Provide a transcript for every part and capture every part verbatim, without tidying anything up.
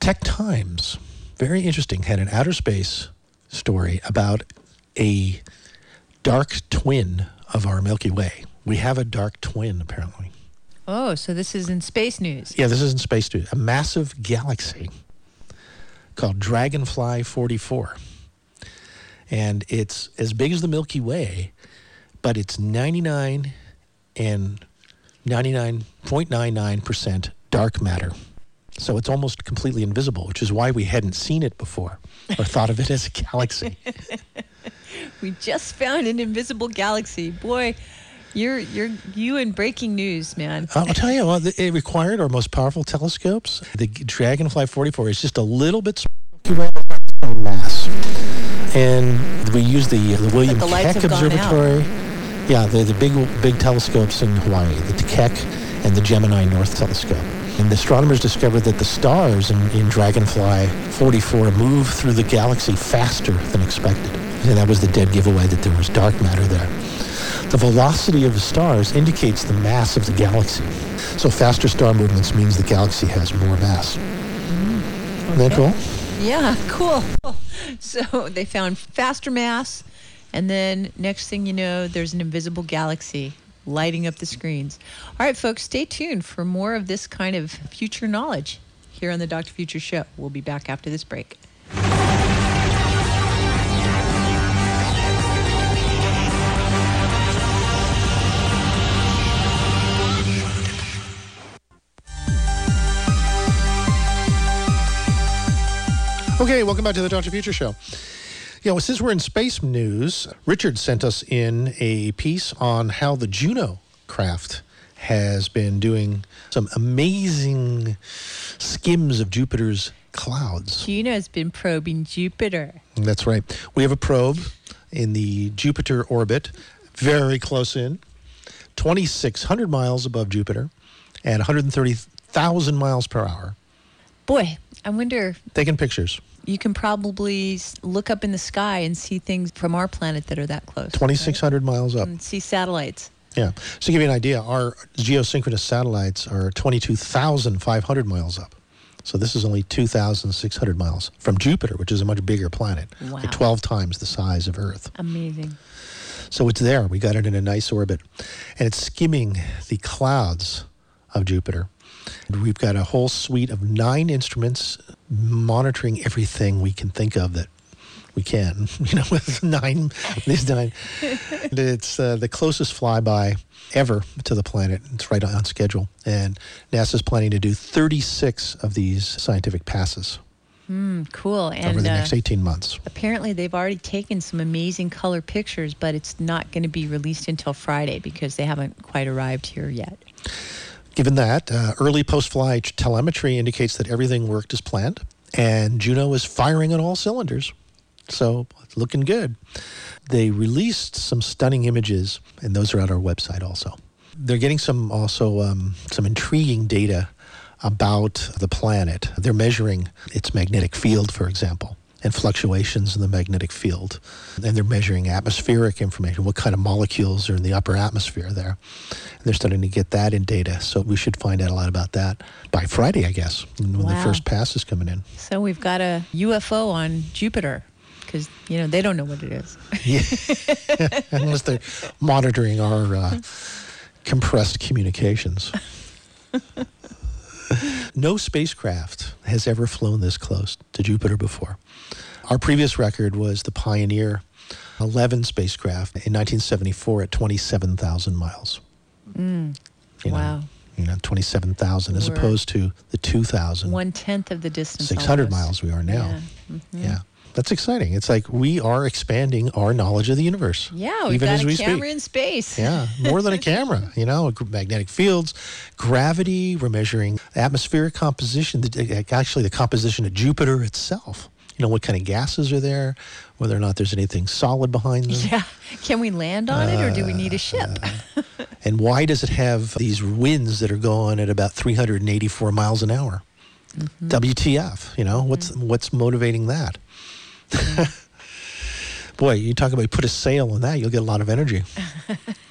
Tech Times, very interesting, had an outer space story about a dark twin of our Milky Way. We have a dark twin, apparently. Oh, so this is in space news. Yeah, this is in space news. A massive galaxy called Dragonfly forty-four. And it's as big as the Milky Way, but it's ninety-nine and ninety-nine point nine nine percent dark matter. So it's almost completely invisible, which is why we hadn't seen it before or thought of it as a galaxy. We just found an invisible galaxy. Boy, you're you're you in breaking news, man. I'll tell you what, it required our most powerful telescopes. The Dragonfly forty-four is just a little bit smaller mass. And we used the, the William the Keck Observatory. Yeah, the, the big big telescopes in Hawaii, the Keck and the Gemini North Telescope. And the astronomers discovered that the stars in, in Dragonfly forty-four move through the galaxy faster than expected. And that was the dead giveaway that there was dark matter there. The velocity of the stars indicates the mass of the galaxy. So faster star movements means the galaxy has more mass. Mm, okay. Isn't that cool? Yeah, cool. So they found faster mass, and then next thing you know, there's an invisible galaxy lighting up the screens. All right, folks, stay tuned for more of this kind of future knowledge here on the Doctor Future Show. We'll be back after this break. Okay, welcome back to the Doctor Future Show. You know, since we're in space news, Richard sent us in a piece on how the Juno craft has been doing some amazing skims of Jupiter's clouds. Juno's been probing Jupiter. That's right. We have a probe in the Jupiter orbit, very close in, twenty-six hundred miles above Jupiter at one hundred thirty thousand miles per hour. Boy, I wonder... Taking pictures. You can probably look up in the sky and see things from our planet that are that close. twenty-six hundred right? miles up. And see satellites. Yeah. So to give you an idea, our geosynchronous satellites are twenty-two thousand five hundred miles up. So this is only two thousand six hundred miles from Jupiter, which is a much bigger planet. Wow. Like twelve times the size of Earth. Amazing. So it's there. We got it in a nice orbit. And it's skimming the clouds of Jupiter. We've got a whole suite of nine instruments monitoring everything we can think of that we can, you know, with nine, these nine. It's uh, the closest flyby ever to the planet. It's right on schedule. And NASA's planning to do thirty-six of these scientific passes. Mm, cool. And over the uh, next eighteen months. Apparently they've already taken some amazing color pictures, but it's not going to be released until Friday because they haven't quite arrived here yet. Given that, uh, early post-flight telemetry indicates that everything worked as planned, and Juno is firing on all cylinders. So it's looking good. They released some stunning images, and those are on our website also. They're getting some also um, some intriguing data about the planet. They're measuring its magnetic field, for example, and fluctuations in the magnetic field. And they're measuring atmospheric information, what kind of molecules are in the upper atmosphere there. And they're starting to get that in data, so we should find out a lot about that by Friday, I guess, when Wow. the first pass is coming in. So we've got a U F O on Jupiter because, you know, they don't know what it is. Yeah. Unless they're monitoring our uh, compressed communications. No spacecraft has ever flown this close to Jupiter before. Our previous record was the Pioneer eleven spacecraft in nineteen seventy-four at twenty-seven thousand miles. Mm. You know, Wow. You know, twenty-seven thousand as We're opposed to the two thousand. One-tenth of the distance. six hundred almost. miles we are now. Yeah. Mm-hmm. Yeah. That's exciting. It's like we are expanding our knowledge of the universe. Yeah, we've even got as a we camera speak. in space. Yeah, more than a camera, you know, magnetic fields, gravity, we're measuring atmospheric composition, the, actually the composition of Jupiter itself. You know, what kind of gases are there, whether or not there's anything solid behind them. Yeah. Can we land on it or do we need a ship? Uh, and why does it have these winds that are going at about three hundred eighty-four miles an hour? Mm-hmm. W T F, you know, mm-hmm. what's what's motivating that? Boy, you talk about put a sail on that, you'll get a lot of energy.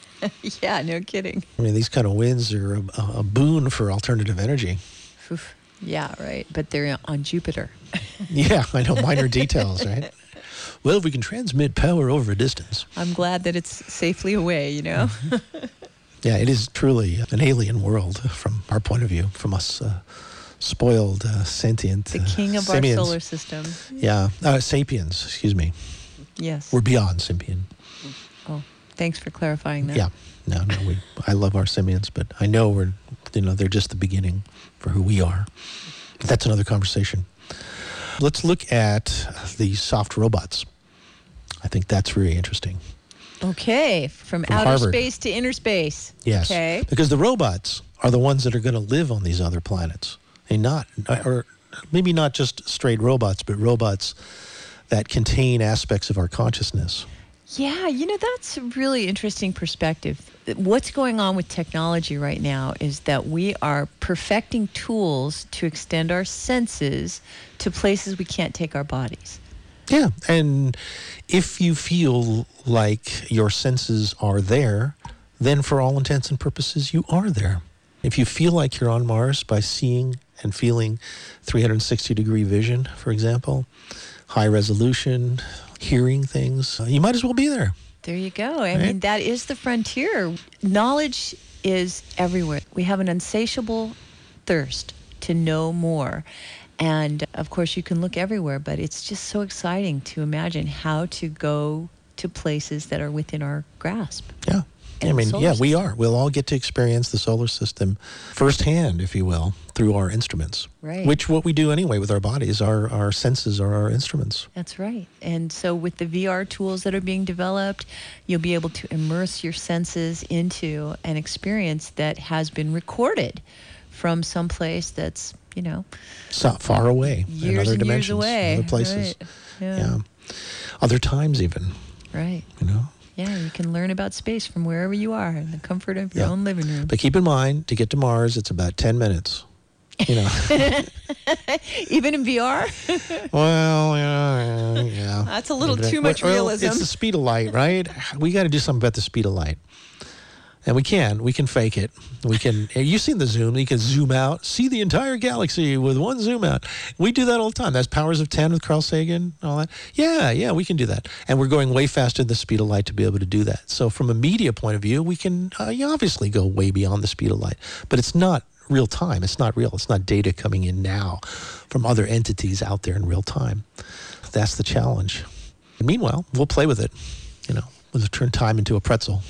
Yeah, no kidding. I mean, these kind of winds are a, a boon for alternative energy. Oof. Yeah, right. But they're on Jupiter. Yeah, I know, minor details, right? Well, we can transmit power over a distance. I'm glad that it's safely away, you know? Yeah, it is truly an alien world from our point of view, from us uh, spoiled, uh, sentient The king of uh, our simians. solar system. Yeah, uh, sapiens, excuse me. Yes. We're beyond symbian. Oh, thanks for clarifying that. Yeah, no, no, we, I love our simians, but I know we're, you know, they're just the beginning for who we are. But that's another conversation. Let's look at the soft robots. I think that's really interesting. Okay, from, From outer Harvard. space to inner space. Yes, Okay. because the robots are the ones that are going to live on these other planets. And not, or maybe not just straight robots, but robots that contain aspects of our consciousness. Yeah, you know, that's a really interesting perspective. What's going on with technology right now is that we are perfecting tools to extend our senses to places we can't take our bodies. Yeah, and if you feel like your senses are there, then for all intents and purposes, you are there. If you feel like you're on Mars by seeing and feeling three hundred sixty degree vision, for example, high resolution, hearing things, uh, you might as well be there. There you go. I Right? mean, that is the frontier. Knowledge is everywhere. We have an insatiable thirst to know more. And of course, you can look everywhere, but it's just so exciting to imagine how to go to places that are within our grasp. Yeah. And I mean, solar yeah, we system. are. We'll all get to experience the solar system firsthand, if you will, through our instruments. Right. Which what we do anyway with our bodies, our, our senses are our instruments. That's right. And so with the V R tools that are being developed, you'll be able to immerse your senses into an experience that has been recorded from some place that's, you know, It's not far away in years other and years dimensions, away. other places. Right. Yeah. Yeah. Other times even, Right. you know. Yeah, you can learn about space from wherever you are in the comfort of your Yeah. own living room. But keep in mind, to get to Mars, it's about ten minutes. You know. Even in V R? Well, yeah, yeah. That's a little Maybe too that- much well, realism. It's the speed of light, right? We got to do something about the speed of light. And we can. We can fake it. We can. You've seen the zoom. You can zoom out, see the entire galaxy with one zoom out. We do that all the time. That's Powers of ten with Carl Sagan, all that. Yeah, yeah, we can do that. And we're going way faster than the speed of light to be able to do that. So from a media point of view, we can uh, you obviously go way beyond the speed of light. But it's not real time. It's not real. It's not data coming in now from other entities out there in real time. That's the challenge. And meanwhile, we'll play with it. You know, we'll turn time into a pretzel.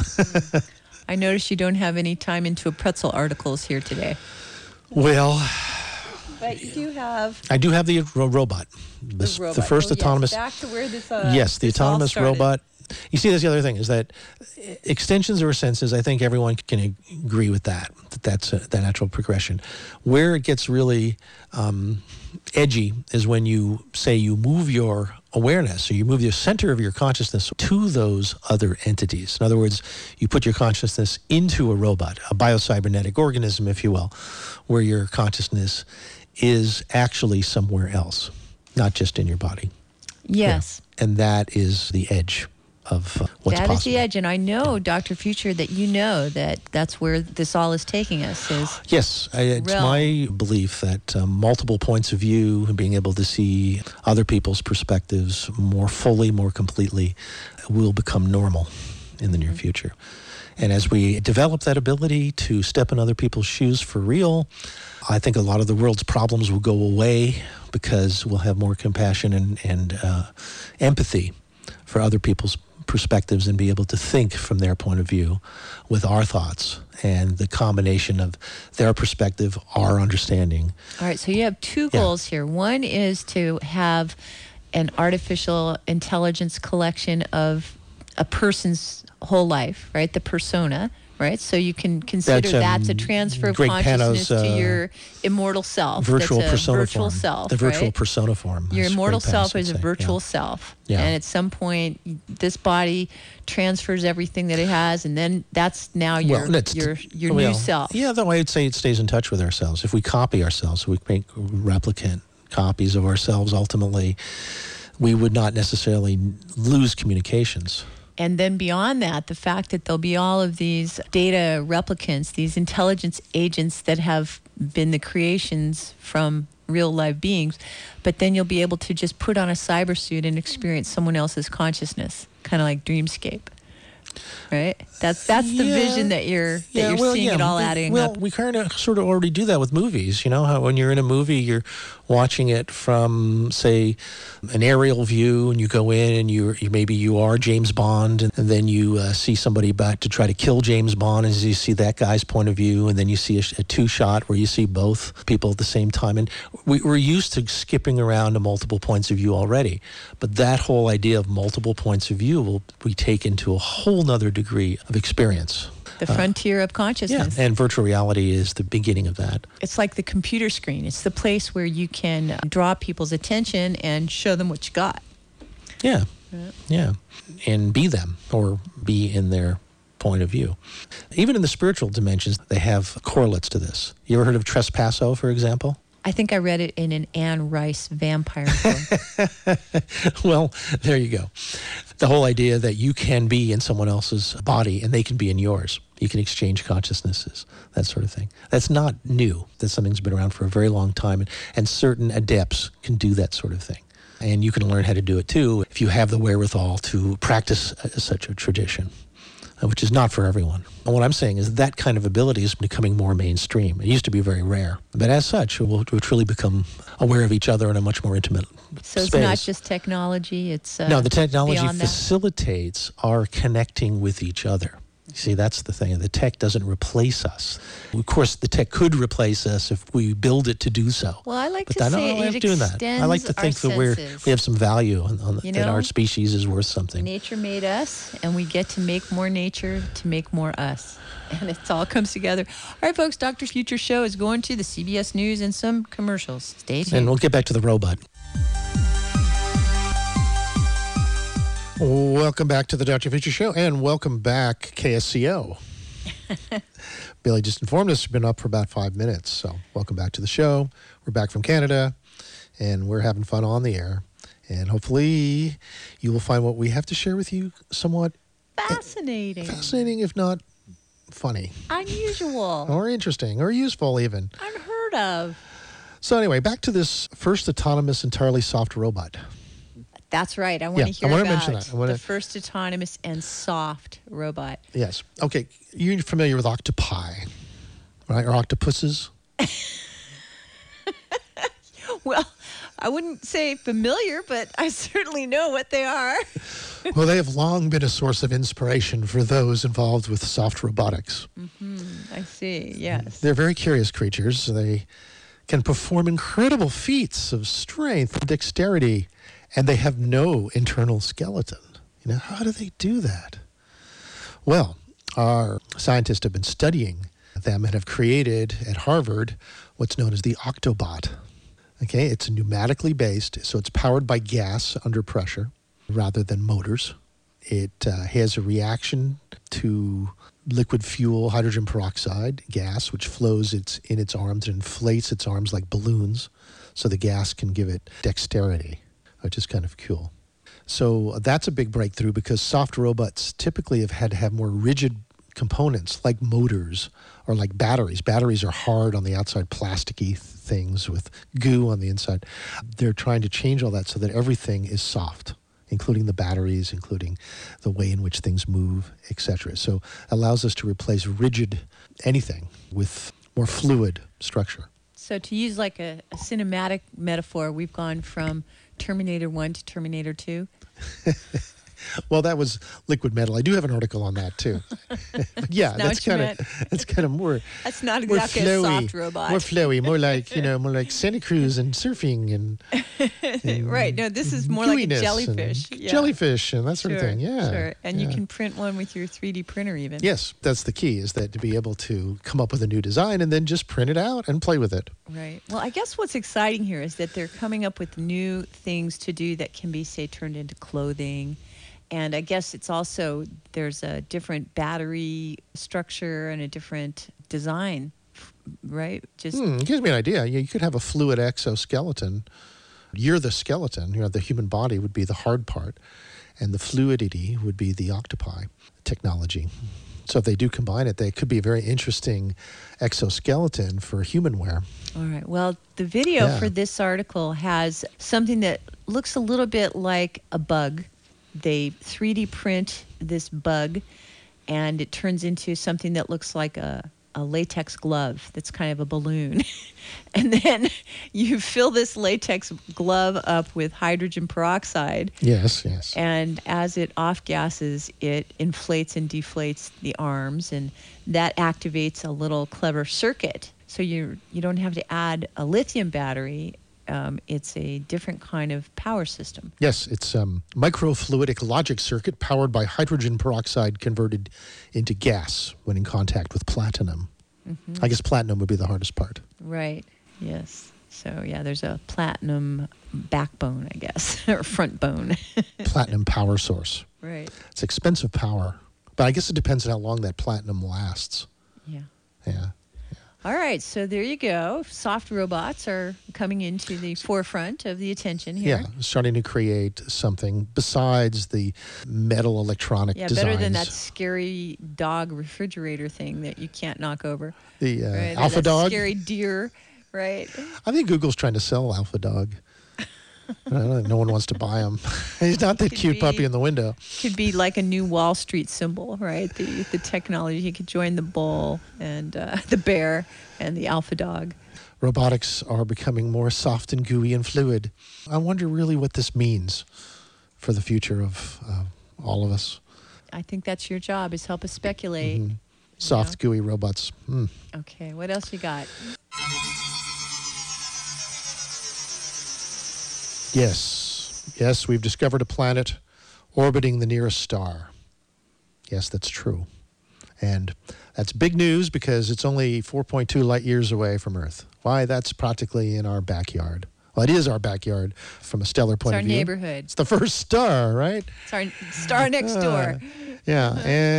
I notice you don't have any time into a pretzel articles here today. Well, But you do have I do have the ro- robot. This, the robot. the first Oh, yes, autonomous. back to where this, uh, yes, the this all autonomous started. robot. You see, that's the other thing is that extensions of our senses. I think everyone can ag- agree with that. That that's a, that natural progression. Where it gets really um, edgy is when you say you move your awareness, or you move the center of your consciousness to those other entities. In other words, you put your consciousness into a robot, a biocybernetic organism, if you will, where your consciousness is actually somewhere else, not just in your body. Yes. Yeah. And that is the edge of uh, what's That possible. is the edge. And I know, Doctor Future, that you know that that's where this all is taking us. Is Yes, I, it's realm. my belief that um, multiple points of view and being able to see other people's perspectives more fully, more completely, will become normal in the near future. And as we develop that ability to step in other people's shoes for real, I think a lot of the world's problems will go away because we'll have more compassion and, and uh, empathy for other people's perspectives and be able to think from their point of view with our thoughts and the combination of their perspective, our understanding. all right. So you have two Yeah. goals here. One is to have an artificial intelligence collection of a person's whole life, right? The persona, right? So you can consider That's, um, that's a transfer of Greg consciousness Pano's, to uh, your immortal self. Virtual That's a persona virtual form. self, The virtual right? persona form. Your as immortal Greg Panos self would is a say. virtual Yeah. self. Yeah. And at some point, this body transfers everything that it has, and then that's now your Well, that's- your your well, new self. Yeah, though I'd say it stays in touch with ourselves. If we copy ourselves, we make replicant copies of ourselves, ultimately, we would not necessarily lose communications. And then beyond that, the fact that there'll be all of these data replicants, these intelligence agents that have been the creations from real live beings, but then you'll be able to just put on a cyber suit and experience someone else's consciousness, kind of like Dreamscape. Right? That's that's the Yeah. vision that you're that Yeah, you're well, seeing yeah, it all we- adding well, up. we kind of sort of already do that with movies. You know, how when you're in a movie, you're watching it from, say, an aerial view, and you go in and you you maybe you are James Bond, and, and then you uh, see somebody about to try to kill James Bond, and you see that guy's point of view, and then you see a, a two shot where you see both people at the same time. And we, we're used to skipping around to multiple points of view already, but that whole idea of multiple points of view will be taken to a whole nother degree of experience. The frontier of Yeah, consciousness. and virtual reality is the beginning of that. It's like the computer screen. It's the place where you can draw people's attention and show them what you got. Yeah, yeah, and be them or be in their point of view. Even in the spiritual dimensions, they have correlates to this. You ever heard of Trespasso, for example? I think I read it in an Anne Rice vampire book. Well, there you go. The whole idea that you can be in someone else's body and they can be in yours. You can exchange consciousnesses, that sort of thing. That's not new. That's something that's been around for a very long time, and, and certain adepts can do that sort of thing. And you can learn how to do it too if you have the wherewithal to practice uh, such a tradition, uh, which is not for everyone. And what I'm saying is that kind of ability is becoming more mainstream. It used to be very rare. But as such, we'll, we'll truly become aware of each other in a much more intimate So it's space. not just technology, it's uh, No, the technology beyond that. facilitates our connecting with each other. You see, that's the thing. The tech doesn't replace us. Of course, the tech could replace us if we build it to do so. Well, I like But to I don't say like it doing that. I like to extends think our that we're senses. we have some value on, on You that know? our species is worth something. Nature made us, and we get to make more nature to make more us. And it all comes together. All right, folks, Doctor Future Show is going to the C B S News and some commercials. Stay tuned. And we'll get back to the robot. Welcome back to the Doctor Future Show, and welcome back, K S C O. Billy just informed us we've been up for about five minutes, so welcome back to the show. We're back from Canada, and we're having fun on the air. And hopefully you will find what we have to share with you somewhat Fascinating. fascinating, if not funny, Unusual. or interesting, or useful even. Unheard of. So anyway, back to this first autonomous, entirely soft robot. That's right. I want Yeah, to hear I wanna about mention that. I wanna- the first autonomous and soft robot. Yes. Okay. You're familiar with octopi, right? Or octopuses? Well, I wouldn't say familiar, but I certainly know what they are. Well, they have long been a source of inspiration for those involved with soft robotics. I see. Yes. They're very curious creatures. They can perform incredible feats of strength and dexterity, and they have no internal skeleton. You know, how do they do that? Well, our scientists have been studying them and have created at Harvard what's known as the Octobot. Okay, it's pneumatically based, so it's powered by gas under pressure rather than motors. It uh, has a reaction to liquid fuel, hydrogen peroxide gas, which flows its, in its arms and inflates its arms like balloons, so the gas can give it dexterity, which is kind of cool. So that's a big breakthrough because soft robots typically have had to have more rigid components like motors or like batteries. Batteries are hard on the outside, plasticky things with goo on the inside. They're trying to change all that so that everything is soft, including the batteries, including the way in which things move, et cetera. So it allows us to replace rigid anything with more fluid structure. So to use like a, a cinematic metaphor, we've gone from Terminator one to Terminator two. Well, that was liquid metal. I do have an article on that too. But yeah, Not that's what you kind of that's kind of more That's not more exactly a flowy, soft robot. more flowy, more like you know, more like Santa Cruz and surfing and, and Right. No, this is more like a gooiness jellyfish. and Yeah. jellyfish and that sort Sure, of thing. Yeah, Sure. And you yeah. can print one with your three D printer even. Yes, that's the key, is that to be able to come up with a new design and then just print it out and play with it. Right. Well, I guess what's exciting here is that they're coming up with new things to do that can be, say, turned into clothing. And I guess it's also, there's a different battery structure and a different design, right? Just Hmm, it gives me an idea. You you could have a fluid exoskeleton. You're the skeleton. You know, the human body would be the hard part. and the fluidity would be the octopi technology. So if they do combine it, they could be a very interesting exoskeleton for human wear. All right. Well, the video Yeah. for this article has something that looks a little bit like a bug. They three D print this bug, and it turns into something that looks like a, a latex glove that's kind of a balloon. And then you fill this latex glove up with hydrogen peroxide. Yes, yes. And as it off-gases, it inflates and deflates the arms, and that activates a little clever circuit. So you you don't have to add a lithium battery. Um, it's a different kind of power system. Yes, it's um, microfluidic logic circuit powered by hydrogen peroxide converted into gas when in contact with platinum. Mm-hmm. I guess platinum would be the hardest part. Right. Yes. So, yeah, there's a platinum backbone, I guess, or front bone. Platinum power source. Right. It's expensive power, but I guess it depends on how long that platinum lasts. Yeah. Yeah. All right, so there you go. Soft robots are coming into the forefront of the attention here. Yeah, starting to create something besides the metal electronic Yeah, designs. better than that scary dog refrigerator thing that you can't knock over. The uh, Right? Or Alpha that Dog. Scary deer, right? I think Google's trying to sell Alpha Dog. I don't know, no one wants to buy him. He's not the Could cute be. puppy in the window. Could be like a new Wall Street symbol, right? The the technology. You could join the bull and uh, the bear and the alpha dog. Robotics are becoming more soft and gooey and fluid. I wonder really what this means for the future of uh, all of us. I think that's your job, is help us speculate. Mm-hmm. Soft, gooey robots. Mm. Okay, what else you got? Yes. Yes, we've discovered a planet orbiting the nearest star. Yes, that's true. And that's big news because it's only four point two light years away from Earth. Why? That's practically in our backyard. Well, it is our backyard from a stellar point It's our of view. neighborhood. It's the first star, right? It's our star next door. Yeah,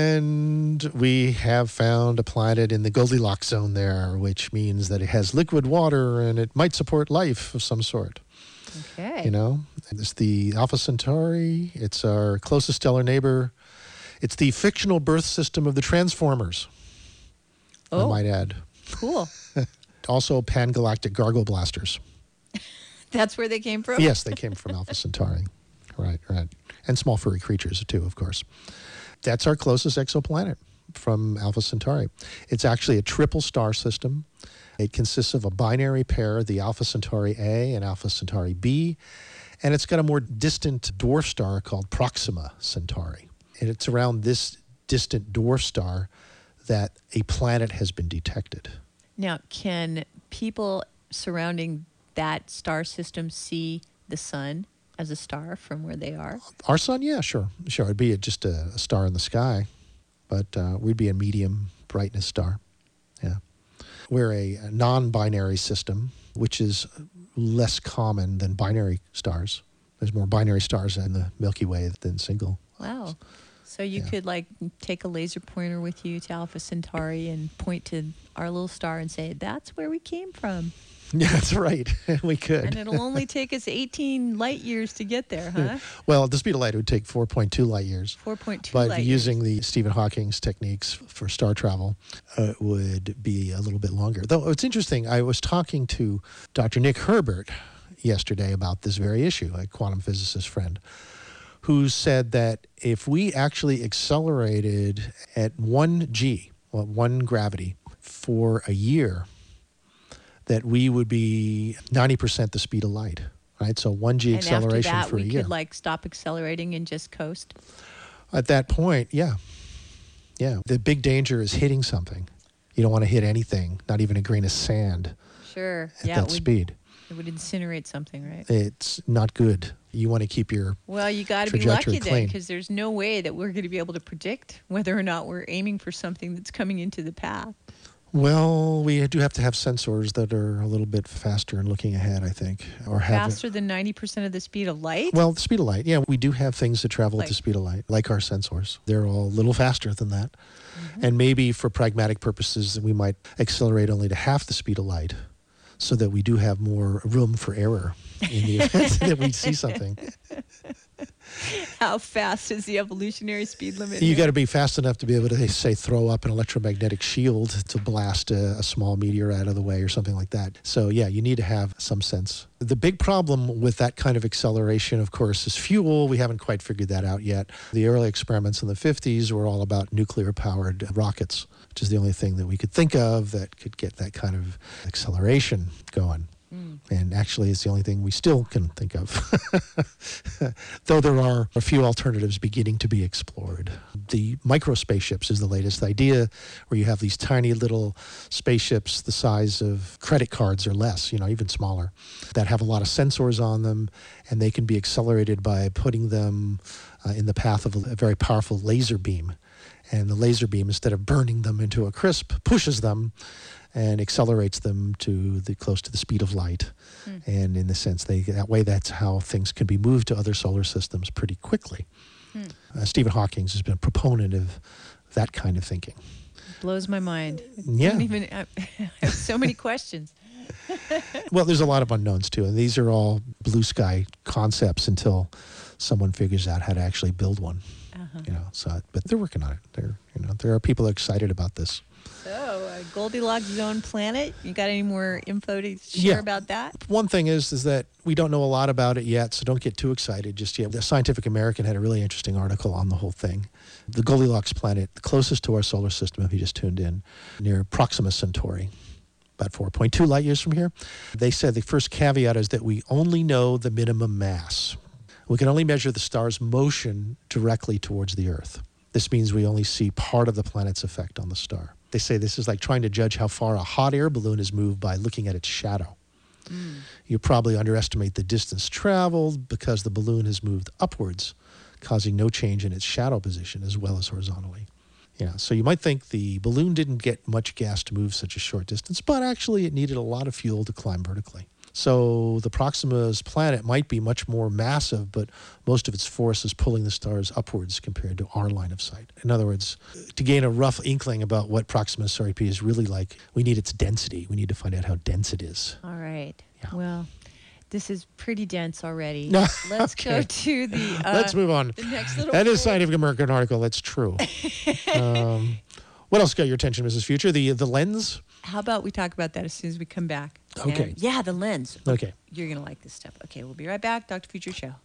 and we have found a planet in the Goldilocks zone there, which means that it has liquid water and it might support life of some sort. Okay. You know, it's the Alpha Centauri. It's our closest stellar neighbor. It's the fictional birth system of the Transformers, Oh, I might add. cool. Also, pan-galactic gargle blasters. That's where they came from? Yes, they came from Alpha Centauri. Right, right. And small furry creatures, too, of course. That's our closest exoplanet from Alpha Centauri. It's actually a triple star system. It consists of a binary pair, the Alpha Centauri A and Alpha Centauri B, and it's got a more distant dwarf star called Proxima Centauri. And it's around this distant dwarf star that a planet has been detected. Now, can people surrounding that star system see the sun as a star from where they are? Our sun, yeah, sure. Sure, it'd be just a, a star in the sky, but uh, we'd be a medium brightness star. Yeah. We're a, a non-binary system, which is less common than binary stars. There's more binary stars in the Milky Way than single. Wow. So you Yeah. could like take a laser pointer with you to Alpha Centauri and point to our little star and say, that's where we came from. Yeah, that's right. We could. And it'll only take us eighteen light years to get there, huh? Well, the speed of light would take four point two light years. four point two But light using years. the Stephen Hawking's techniques for star travel, uh, it would be a little bit longer. Though it's interesting, I was talking to Doctor Nick Herbert yesterday about this very issue, a quantum physicist friend, who said that if we actually accelerated at one G, well, one gravity, for a year, that we would be ninety percent the speed of light, right? So one G and acceleration after that, for a we year. could like stop accelerating and just coast. At that point, yeah. Yeah. The big danger is hitting something. You don't want to hit anything, not even a grain of sand Sure. at yeah, that it would, speed. it would incinerate something, right? It's not good. You want to keep your Well, you got to be trajectory lucky then, clean. because there's no way that we're going to be able to predict whether or not we're aiming for something that's coming into the path. Well, we do have to have sensors that are a little bit faster and looking ahead, I think. Or have Faster than ninety percent of the speed of light? Well, the speed of light. Yeah, we do have things that travel at Like- the speed of light, like our sensors. They're all a little faster than that. Mm-hmm. And maybe for pragmatic purposes, we might accelerate only to half the speed of light so that we do have more room for error in the event that we see something. How fast is the evolutionary speed limit? You got to be fast enough to be able to, say, throw up an electromagnetic shield to blast a, a small meteor out of the way or something like that. So, yeah, you need to have some sense. The big problem with that kind of acceleration, of course, is fuel. We haven't quite figured that out yet. The early experiments in the fifties were all about nuclear-powered rockets, which is the only thing that we could think of that could get that kind of acceleration going. Mm. And actually, it's the only thing we still can think of, though there are a few alternatives beginning to be explored. The micro spaceships is the latest idea, where you have these tiny little spaceships the size of credit cards or less, you know, even smaller, that have a lot of sensors on them, and they can be accelerated by putting them uh, in the path of a, a very powerful laser beam. And the laser beam, instead of burning them into a crisp, pushes them and accelerates them to the close to the speed of light. Mm. And in the sense, they that way, that's how things can be moved to other solar systems pretty quickly. Mm. Uh, Stephen Hawking has been a proponent of that kind of thinking. Blows my mind. I yeah. don't even, I have so many questions. Well, there's a lot of unknowns too, and these are all blue sky concepts until someone figures out how to actually build one. Uh-huh. You know, so but they're working on it. There, you know, there are people excited about this. So, uh, Goldilocks Zone Planet, you got any more info to share yeah. about that? One thing is is that we don't know a lot about it yet, so don't get too excited just yet. The Scientific American had a really interesting article on the whole thing. The Goldilocks planet, the closest to our solar system, if you just tuned in, near Proxima Centauri, about four point two light years from here. They said the first caveat is that we only know the minimum mass. We can only measure the star's motion directly towards the Earth. This means we only see part of the planet's effect on the star. They say this is like trying to judge how far a hot air balloon is moved by looking at its shadow. Mm. You probably underestimate the distance traveled because the balloon has moved upwards, causing no change in its shadow position as well as horizontally. Yeah, so you might think the balloon didn't get much gas to move such a short distance, but actually it needed a lot of fuel to climb vertically. So the Proxima's planet might be much more massive, but most of its force is pulling the stars upwards compared to our line of sight. In other words, to gain a rough inkling about what Proxima Centauri is really like, we need its density. We need to find out how dense it is. All right. Yeah. Well, this is pretty dense already. Let's okay. go to the uh, Let's move on. The next little that is Scientific American article. That's true. um, what else got your attention, Missus Future? The the lens? How about we talk about that as soon as we come back? Okay. And, yeah, the lens. Okay. You're going to like this stuff. Okay, we'll be right back. Doctor Future Show.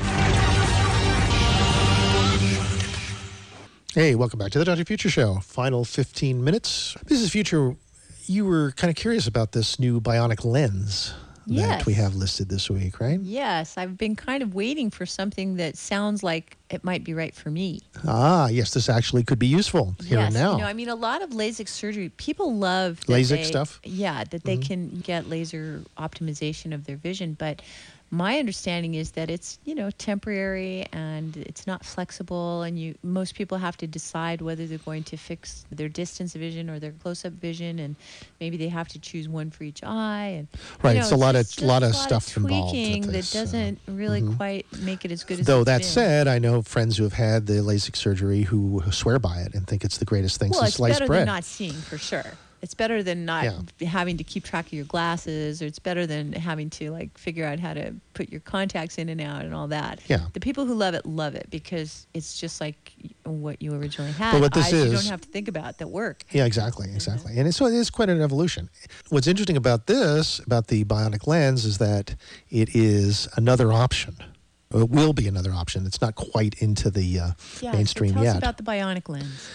Hey, welcome back to the Doctor Future Show. Final fifteen minutes. Missus Future, you were kind of curious about this new bionic lens yes. that we have listed this week, right? Yes, I've been kind of waiting for something that sounds like it might be right for me. Ah, yes, this actually could be useful here yes, and now. You know, I mean, a lot of LASIK surgery, people love that LASIK they, stuff? Yeah, that they mm-hmm. can get laser optimization of their vision, but my understanding is that it's, you know, temporary and it's not flexible, and you most people have to decide whether they're going to fix their distance vision or their close-up vision, and maybe they have to choose one for each eye. And right, you know, it's a lot of just, lot of lot stuff of involved tweaking with this, that doesn't uh, really mm-hmm. quite make it as good as Though it's that been. said, I know friends who have had the LASIK surgery who swear by it and think it's the greatest thing well, since sliced bread. bread. Well, it's better than not seeing, for sure. It's better than not yeah. having to keep track of your glasses, or it's better than having to like figure out how to put your contacts in and out and all that. Yeah. The people who love it love it because it's just like what you originally had. But what this eyes is, you don't have to think about that work. Yeah, exactly, exactly. Mm-hmm. And it's, so it is quite an evolution. What's interesting about this, about the bionic lens, is that it is another option. It will be another option. It's not quite into the uh, yeah, mainstream so tell yet. Tell us about the bionic lens.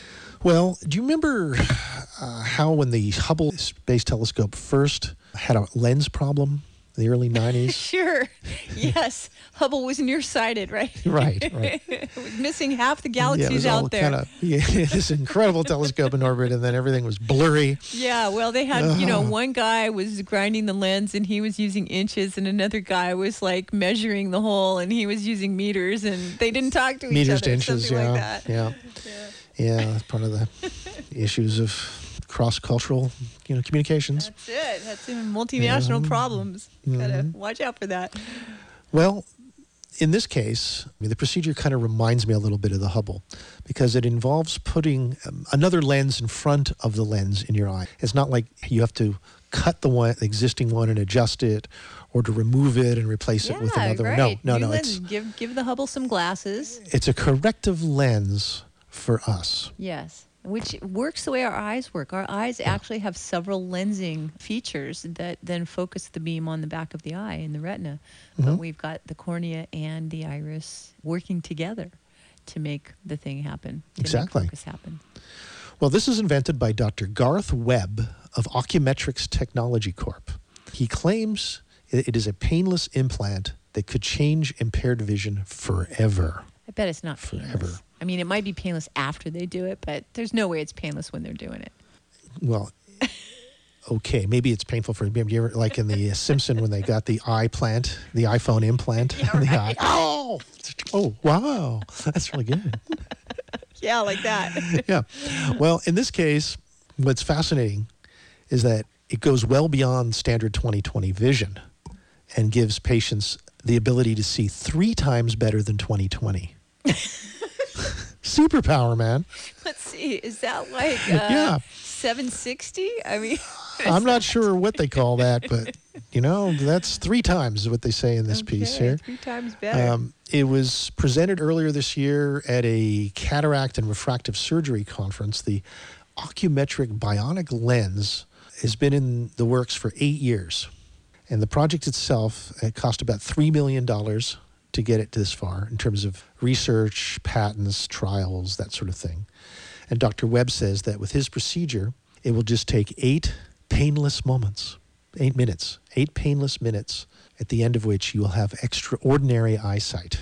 Well, do you remember uh, how when the Hubble Space Telescope first had a lens problem in the early nineties? Sure. Yes. Hubble was nearsighted, right? Right, right. It was missing half the galaxies yeah, it was out all there. Kinda, yeah, this incredible telescope in orbit, and then everything was blurry. Yeah, well, they had, uh-huh. you know, one guy was grinding the lens and he was using inches, and another guy was like measuring the hole and he was using meters, and they didn't talk to each meters other. To inches, something yeah, like that. yeah. Yeah. Yeah, that's part of the issues of cross-cultural, you know, communications. That's it. That's in multinational yeah. problems. Mm-hmm. Gotta watch out for that. Well, in this case, I mean, the procedure kind of reminds me a little bit of the Hubble, because it involves putting um, another lens in front of the lens in your eye. It's not like you have to cut the one, the existing one and adjust it, or to remove it and replace Yeah, it with another right. one. No, no, New no. lenses. It's Give, give the Hubble some glasses. it's a corrective lens for us. Yes, which works the way our eyes work. Our eyes actually have several lensing features that then focus the beam on the back of the eye in the retina. But Mhm. we've got the cornea and the iris working together to make the thing happen, to Exactly. make focus happen. Well, this is invented by Doctor Garth Webb of Ocumetrics Technology Corp. He claims it it is a painless implant that could change impaired vision forever. I bet it's not Forever. painless. I mean, it might be painless after they do it, but there's no way it's painless when they're doing it. Well, okay, maybe it's painful for you. Ever, like in the Simpson when they got the eye plant, the iPhone implant in the eye. Oh, oh, wow, that's really good. Yeah, like that. Yeah. Well, in this case, what's fascinating is that it goes well beyond standard twenty twenty vision and gives patients the ability to see three times better than twenty twenty. Superpower, man. Let's see. Is that like uh, Yeah. seven sixty? I mean, I'm not sure what they call that, but, you know, that's three times what they say in this piece okay, here. Three times better. Um, it was presented earlier this year at a cataract and refractive surgery conference. The ocumetric bionic lens has been in the works for eight years. And the project itself, it cost about three million dollars to get it this far in terms of research, patents, trials, that sort of thing. And Doctor Webb says that with his procedure, it will just take eight painless moments, eight minutes, eight painless minutes, at the end of which you will have extraordinary eyesight.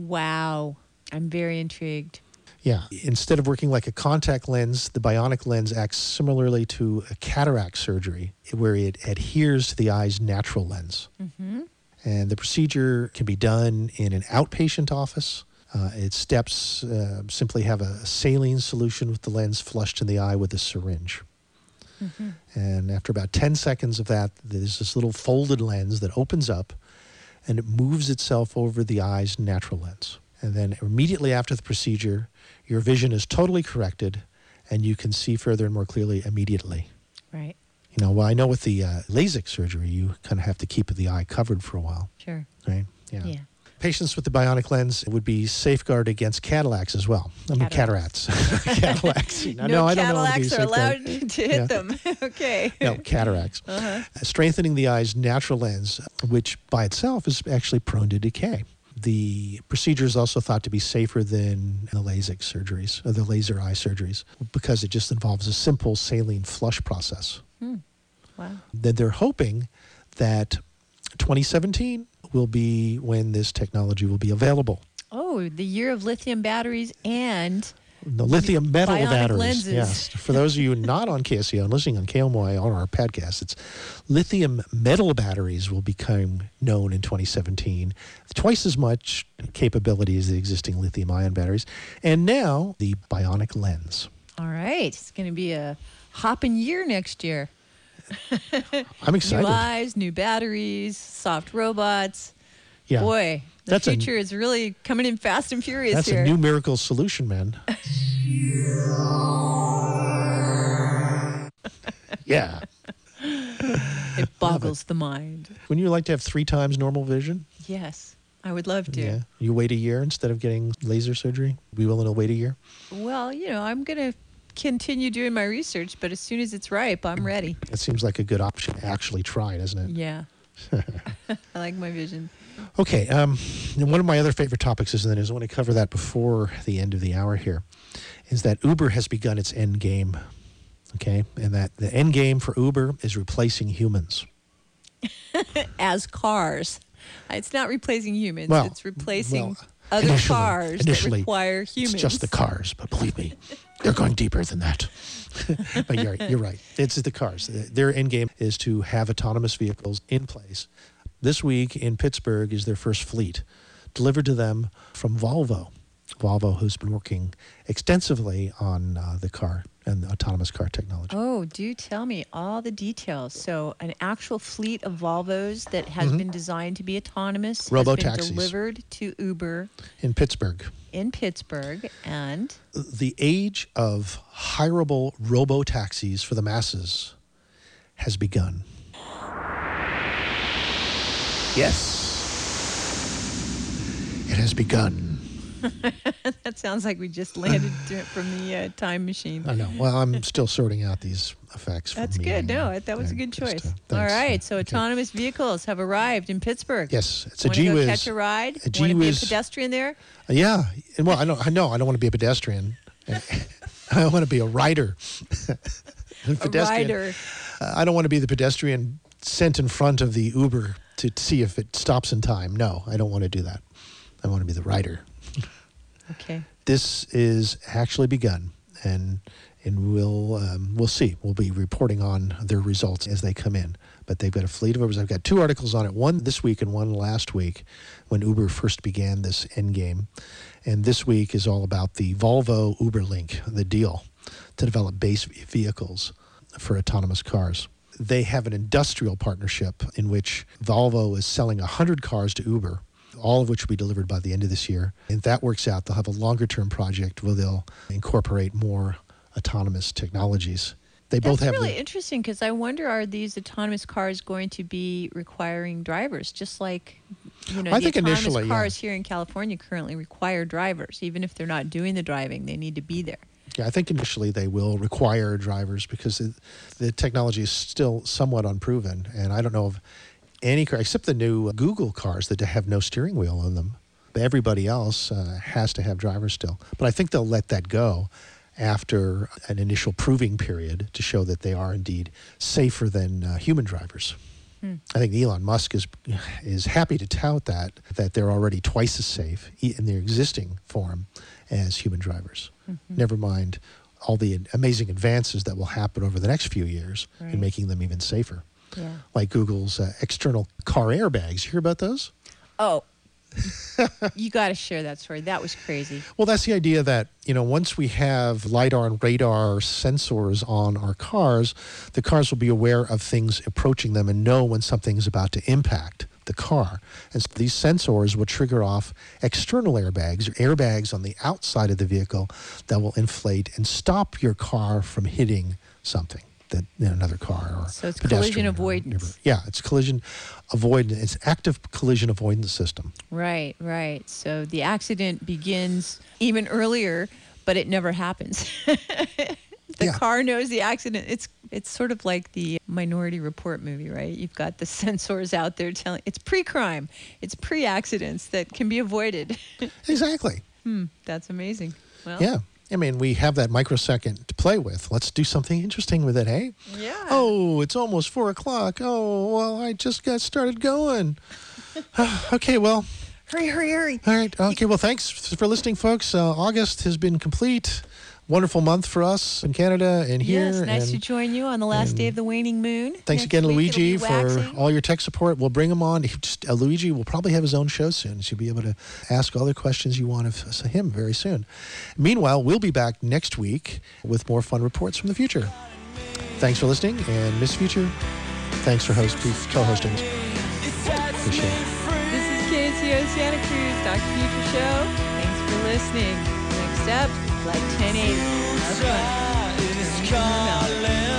Wow. I'm very intrigued. Yeah. Instead of working like a contact lens, the bionic lens acts similarly to a cataract surgery, where it adheres to the eye's natural lens. Mm-hmm. And the procedure can be done in an outpatient office. Uh, its steps uh, simply have a saline solution with the lens flushed in the eye with a syringe. Mm-hmm. And after about ten seconds of that, there's this little folded lens that opens up and it moves itself over the eye's natural lens. And then immediately after the procedure, your vision is totally corrected and you can see further and more clearly immediately. Right. You know, well, I know with the uh, LASIK surgery, you kind of have to keep the eye covered for a while, Sure. right? Yeah. Yeah. Patients with the bionic lens would be safeguarded against cataracts as well. I mean, cataracts. Cataracts. No, No, I don't know how to be Cadillacs are allowed safeguarded. to hit Yeah. them. Okay. No, cataracts. Uh-huh. Strengthening the eye's natural lens, which by itself is actually prone to decay. The procedure is also thought to be safer than the LASIK surgeries, or the laser eye surgeries, because it just involves a simple saline flush process. Hmm. Wow. Then they're hoping that twenty seventeen will be when this technology will be available. Oh, the year of lithium batteries and The lithium metal bionic batteries. lenses. Yes. For those of you not on K S E O and listening on K M O I on our podcast, it's lithium metal batteries will become known in twenty seventeen. Twice as much capability as the existing lithium ion batteries. And now the bionic lens. all right. It's going to be a hopping year next year. I'm excited. New eyes, new batteries, soft robots. Yeah. Boy, the That's a- future is really coming in fast and furious That's here. a new miracle solution, man. Yeah. It boggles the mind. Wouldn't you like to have three times normal vision? Yes, I would love to. Yeah. You wait a year instead of getting laser surgery? Be willing to wait a year? Well, you know, I'm going to continue doing my research, but as soon as it's ripe, I'm ready. That seems like a good option to actually try, doesn't it? Yeah. I like my vision. Okay. Um, and one of my other favorite topics is, and I want to cover that before the end of the hour here, is that Uber has begun its end game. Okay. And that the end game for Uber is replacing humans. As cars. It's not replacing humans. Well, it's replacing well, other initially- cars that initially, require humans. It's just the cars, but believe me, they're going deeper than that. But you're right, you're right. It's the cars. Their end game is to have autonomous vehicles in place. This week in Pittsburgh is their first fleet, delivered to them from Volvo. Volvo, who's been working extensively on uh, the car and the autonomous car technology. Oh, do tell me all the details. So, an actual fleet of Volvos that has Mhm. been designed to be autonomous Robo-taxis. has been delivered to Uber In Pittsburgh. in Pittsburgh, and The age of hireable robo-taxis for the masses has begun. Yes. It has begun. That sounds like we just landed from the uh, time machine. I know. Well, I'm still sorting out these effects. That's from good. me. No, that was a good Just, choice. uh, All thanks. right. So Okay. autonomous vehicles have arrived in Pittsburgh. Yes, it's a Want to go G-Wiz. catch a ride? A Want to be a G-Wiz. pedestrian there? Yeah. And well, I don't. I know. I don't want to be a pedestrian. I want to be a rider. a pedestrian. rider. Uh, I don't want to be the pedestrian sent in front of the Uber to see if it stops in time. No, I don't want to do that. I want to be the rider. Okay. This is actually begun, and and we'll um, we'll see. We'll be reporting on their results as they come in. But they've got a fleet of Ubers. I've got two articles on it, one this week and one last week, when Uber first began this endgame. And this week is all about the Volvo UberLink, the deal to develop base vehicles for autonomous cars. They have an industrial partnership in which Volvo is selling one hundred cars to Uber, all of which will be delivered by the end of this year. And if that works out, they'll have a longer-term project where they'll incorporate more autonomous technologies. They That's both have really the, interesting because I wonder, are these autonomous cars going to be requiring drivers, just like you know I the think autonomous initially, yeah. cars here in California currently require drivers, even if they're not doing the driving, they need to be there. Yeah, I think initially they will require drivers because it, the technology is still somewhat unproven, and I don't know of any car except the new Google cars that have no steering wheel in them. But everybody else uh, has to have drivers still. But I think they'll let that go after an initial proving period to show that they are indeed safer than uh, human drivers. Hmm. I think Elon Musk is is happy to tout that that they're already twice as safe in their existing form as human drivers. Mm-hmm. Never mind all the amazing advances that will happen over the next few years right. in making them even safer. Yeah. Like Google's uh, external car airbags. You hear about those? Oh, you got to share that story. That was crazy. Well, that's the idea that, you know, once we have LiDAR and radar sensors on our cars, the cars will be aware of things approaching them and know when something's about to impact the car. And so these sensors will trigger off external airbags, or airbags on the outside of the vehicle that will inflate and stop your car from hitting something. That you know, another car or so it's collision avoidance. Or, yeah, it's collision avoidance. It's active collision avoidance system. Right, right. So the accident begins even earlier, but it never happens. the yeah. car knows the accident. It's it's sort of like the Minority Report movie, right? You've got the sensors out there telling it's pre-crime, it's pre-accidents that can be avoided. Exactly. Hmm, that's amazing. Well, yeah. I mean, we have that microsecond to play with. Let's do something interesting with it, hey? Yeah. Oh, it's almost four o'clock. Oh, well, I just got started going. Okay, well. Hurry, hurry, hurry. All right. Okay, well, thanks for listening, folks. Uh, August has been complete. Wonderful month for us in Canada and here. Yes, nice and, to join you on the last day of the waning moon. Thanks Next again, week, Luigi, it'll for be waxing. all your tech support. We'll bring him on. He just, uh, Luigi will probably have his own show soon, so you'll be able to ask all the questions you want of uh, him very soon. Meanwhile, we'll be back next week with more fun reports from the future. Thanks for listening, and Miss Future, thanks for host, co-hosting. Appreciate it. This is K C O Santa Cruz, Doctor Future Show. Thanks for listening. Next up, Flight ten eighty. Have fun.